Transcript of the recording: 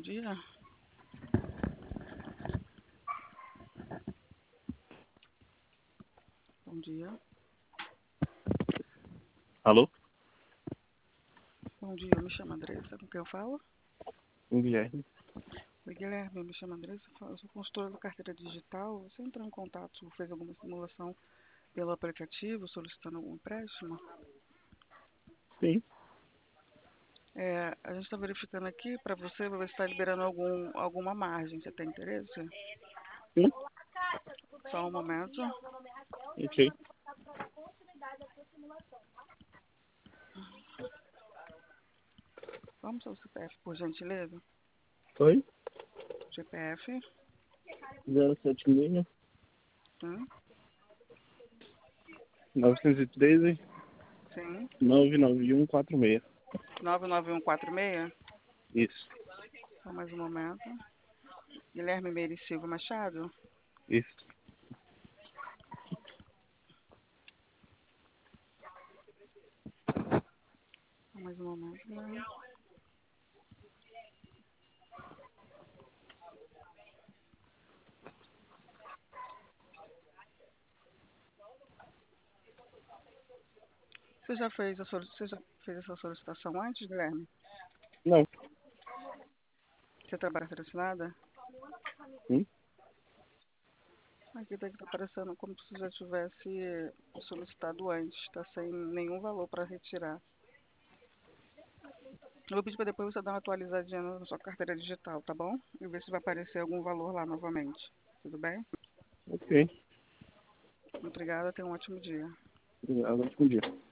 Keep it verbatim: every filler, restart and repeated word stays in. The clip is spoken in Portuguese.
dia. Bom dia. Alô? Bom dia, eu me chamo Andressa. Com quem eu falo? Guilherme. Oi, Guilherme, eu me chamo Andressa. Eu sou consultora do Carteira Digital. Você entrou em contato, fez alguma simulação pelo aplicativo, solicitando algum empréstimo? Sim. É, a gente está verificando aqui para você, para ver se está liberando algum, alguma margem. Você tem interesse? Sim. Só um momento. Ok. Vamos ao C P F, por gentileza? Foi? C P F, zero sete seis, sim, novecentos e treze, sim. nove nove um quatro seis. nove nove um quatro seis. Isso. Só mais um momento. Guilherme Meire Silva Machado. Isso. Só mais um momento, Guilherme. Você já fez a solic- você já fez essa solicitação antes, Guilherme? Não. Você trabalha assinada? Sim. Aqui está aparecendo como se já tivesse solicitado antes. Está sem nenhum valor para retirar. Eu vou pedir para depois você dar uma atualizadinha na sua carteira digital, tá bom? E ver se vai aparecer algum valor lá novamente. Tudo bem? Ok. Obrigada, tenha um ótimo dia. Obrigado. Bom dia.